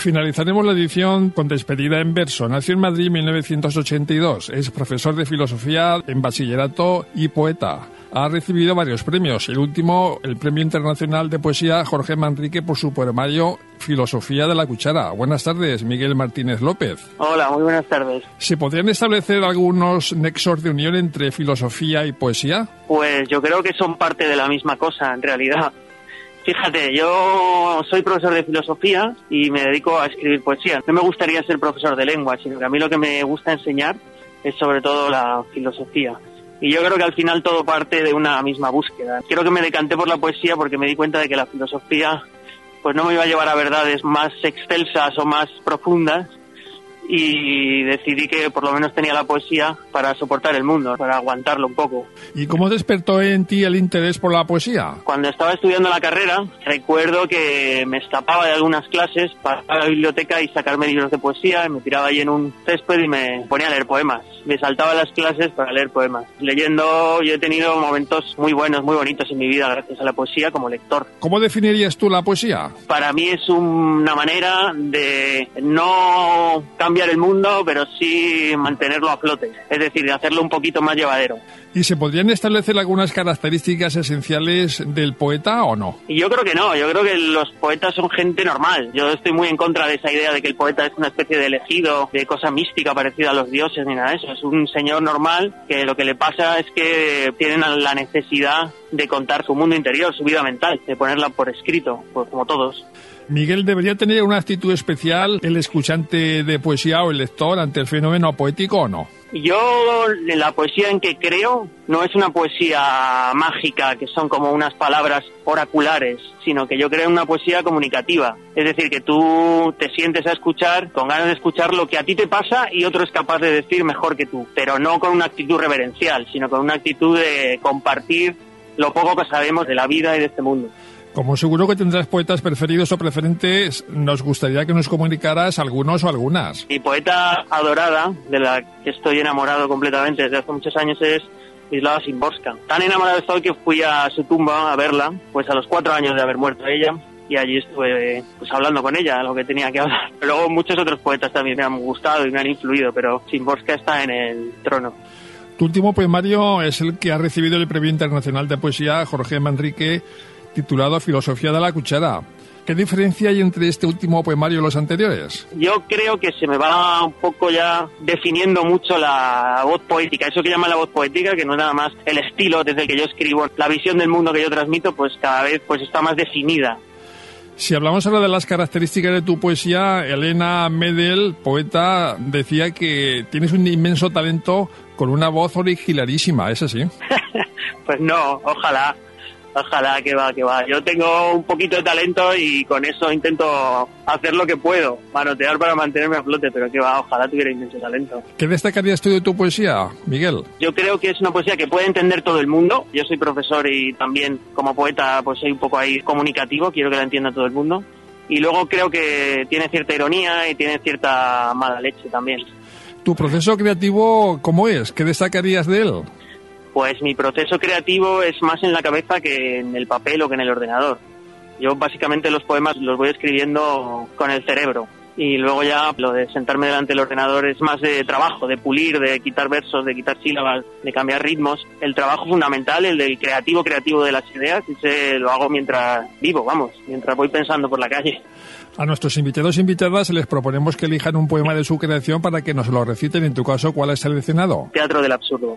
Finalizaremos la edición con despedida en verso. Nació en Madrid en 1982. Es profesor de filosofía en bachillerato y poeta. Ha recibido varios premios. El último, el Premio Internacional de Poesía Jorge Manrique por su poemario Filosofía de la Cuchara. Buenas tardes, Miguel Martínez López. Hola, muy buenas tardes. ¿Se podrían establecer algunos nexos de unión entre filosofía y poesía? Pues yo creo que son parte de la misma cosa, en realidad. Fíjate, yo soy profesor de filosofía y me dedico a escribir poesía. No me gustaría ser profesor de lengua, sino que a mí lo que me gusta enseñar es sobre todo la filosofía. Y yo creo que al final todo parte de una misma búsqueda. Creo que me decanté por la poesía porque me di cuenta de que la filosofía pues no me iba a llevar a verdades más excelsas o más profundas, y decidí que por lo menos tenía la poesía para soportar el mundo, para aguantarlo un poco. ¿Y cómo despertó en ti el interés por la poesía? Cuando estaba estudiando la carrera, recuerdo que me escapaba de algunas clases para ir a la biblioteca y sacarme libros de poesía, y me tiraba ahí en un césped y me ponía a leer poemas. Me saltaba las clases para leer poemas. Leyendo, yo he tenido momentos muy buenos, muy bonitos en mi vida gracias a la poesía como lector. ¿Cómo definirías tú la poesía? Para mí es una manera de no cambiar el mundo, pero sí mantenerlo a flote, es decir, de hacerlo un poquito más llevadero. ¿Y se podrían establecer algunas características esenciales del poeta o no? Y yo creo que no, yo creo que los poetas son gente normal. Yo estoy muy en contra de esa idea de que el poeta es una especie de elegido, de cosa mística parecida a los dioses ni nada de eso. Es un señor normal que lo que le pasa es que tienen la necesidad de contar su mundo interior, su vida mental, de ponerla por escrito, pues como todos. Miguel, ¿debería tener una actitud especial el escuchante de poesía o el lector ante el fenómeno poético o no? Yo, la poesía en que creo, no es una poesía mágica, que son como unas palabras oraculares, sino que yo creo en una poesía comunicativa. Es decir, que tú te sientes a escuchar, con ganas de escuchar lo que a ti te pasa y otro es capaz de decir mejor que tú, pero no con una actitud reverencial, sino con una actitud de compartir lo poco que sabemos de la vida y de este mundo. Como seguro que tendrás poetas preferidos o preferentes, nos gustaría que nos comunicaras algunos o algunas. Mi poeta adorada, de la que estoy enamorado completamente desde hace muchos años, es Wisława Szymborska. Tan enamorado estoy que fui a su tumba a verla, pues a los 4 años de haber muerto ella, y allí estuve pues hablando con ella, lo que tenía que hablar. Pero luego muchos otros poetas también me han gustado y me han influido, pero Szymborska está en el trono. Tu último poemario es el que ha recibido el Premio Internacional de Poesía Jorge Manrique, titulado Filosofía de la Cuchara. ¿Qué diferencia hay entre este último poemario y los anteriores? Yo creo que se me va un poco ya definiendo mucho la voz poética, eso que llaman la voz poética, que no es nada más el estilo desde el que yo escribo, la visión del mundo que yo transmito, pues cada vez pues está más definida. Si hablamos ahora de las características de tu poesía, Elena Medel, poeta, decía que tienes un inmenso talento con una voz originalísima, ¿es así? Pues no, ojalá, que va. Yo tengo un poquito de talento y con eso intento hacer lo que puedo, manotear para mantenerme a flote, pero que va, ojalá tuviera inmenso talento. ¿Qué destacarías tú de tu poesía, Miguel? Yo creo que es una poesía que puede entender todo el mundo. Yo soy profesor y también como poeta pues soy un poco ahí comunicativo, quiero que la entienda todo el mundo. Y luego creo que tiene cierta ironía y tiene cierta mala leche también. ¿Tu proceso creativo cómo es? ¿Qué destacarías de él? Pues mi proceso creativo es más en la cabeza que en el papel o que en el ordenador. Yo básicamente los poemas los voy escribiendo con el cerebro y luego ya lo de sentarme delante del ordenador es más de trabajo, de pulir, de quitar versos, de quitar sílabas, de cambiar ritmos. El trabajo fundamental, el del creativo de las ideas, ese lo hago mientras vivo, mientras voy pensando por la calle. A nuestros invitados e invitadas les proponemos que elijan un poema de su creación para que nos lo reciten. En tu caso, ¿cuál has seleccionado? Teatro del absurdo.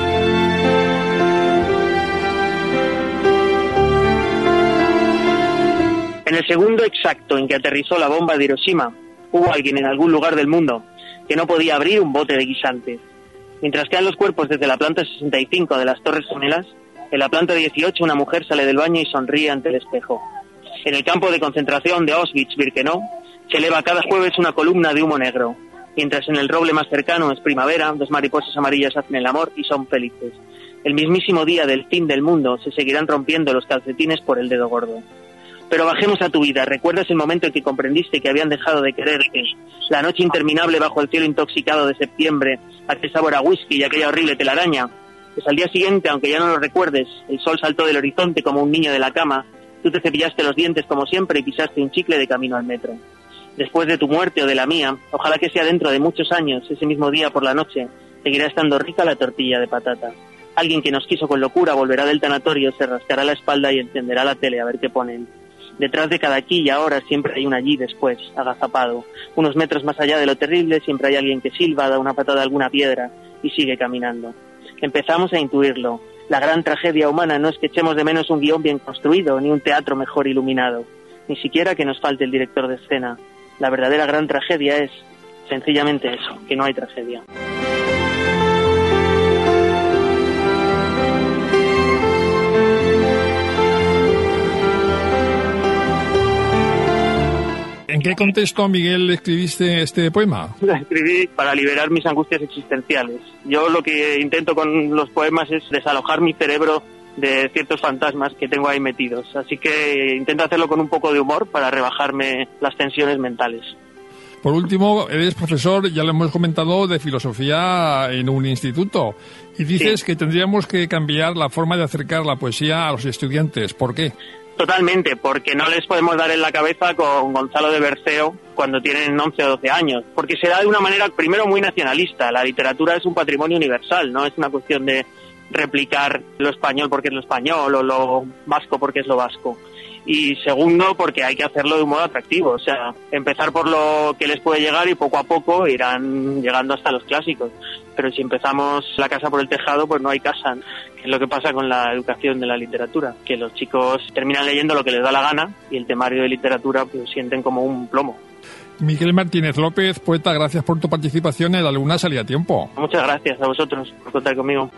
En el segundo exacto en que aterrizó la bomba de Hiroshima, hubo alguien en algún lugar del mundo que no podía abrir un bote de guisantes. Mientras caen los cuerpos desde la planta 65 de las Torres Gemelas, en la planta 18 una mujer sale del baño y sonríe ante el espejo. En el campo de concentración de Auschwitz-Birkenau se eleva cada jueves una columna de humo negro, mientras en el roble más cercano es primavera, 2 mariposas amarillas hacen el amor y son felices. El mismísimo día del fin del mundo se seguirán rompiendo los calcetines por el dedo gordo. Pero bajemos a tu vida. ¿Recuerdas el momento en que comprendiste que habían dejado de quererte? La noche interminable bajo el cielo intoxicado de septiembre, aquel sabor a whisky y aquella horrible telaraña. Pues al día siguiente, aunque ya no lo recuerdes, el sol saltó del horizonte como un niño de la cama, tú te cepillaste los dientes como siempre y pisaste un chicle de camino al metro. Después de tu muerte o de la mía, ojalá que sea dentro de muchos años, ese mismo día por la noche, seguirá estando rica la tortilla de patata. Alguien que nos quiso con locura volverá del tanatorio, se rascará la espalda y encenderá la tele a ver qué ponen. Detrás de cada aquí y ahora siempre hay un allí después, agazapado. Unos metros más allá de lo terrible siempre hay alguien que silba, da una patada a alguna piedra y sigue caminando. Empezamos a intuirlo. La gran tragedia humana no es que echemos de menos un guión bien construido, ni un teatro mejor iluminado. Ni siquiera que nos falte el director de escena. La verdadera gran tragedia es, sencillamente eso, que no hay tragedia. ¿En qué contexto, Miguel, escribiste este poema? Lo escribí para liberar mis angustias existenciales. Yo lo que intento con los poemas es desalojar mi cerebro de ciertos fantasmas que tengo ahí metidos. Así que intento hacerlo con un poco de humor para rebajarme las tensiones mentales. Por último, eres profesor, ya lo hemos comentado, de filosofía en un instituto. Y dices que tendríamos que cambiar la forma de acercar la poesía a los estudiantes. ¿Por qué? Totalmente, porque no les podemos dar en la cabeza con Gonzalo de Berceo cuando tienen 11 o 12 años, porque se da de una manera, primero, muy nacionalista. La literatura es un patrimonio universal, no es una cuestión de replicar lo español porque es lo español o lo vasco porque es lo vasco. Y segundo, porque hay que hacerlo de un modo atractivo, o sea, empezar por lo que les puede llegar y poco a poco irán llegando hasta los clásicos. Pero si empezamos la casa por el tejado, pues no hay casa, que es lo que pasa con la educación de la literatura, que los chicos terminan leyendo lo que les da la gana y el temario de literatura pues sienten como un plomo. Miguel Martínez López, poeta, gracias por tu participación en La Luna Salía a Tiempo. Muchas gracias a vosotros por contar conmigo.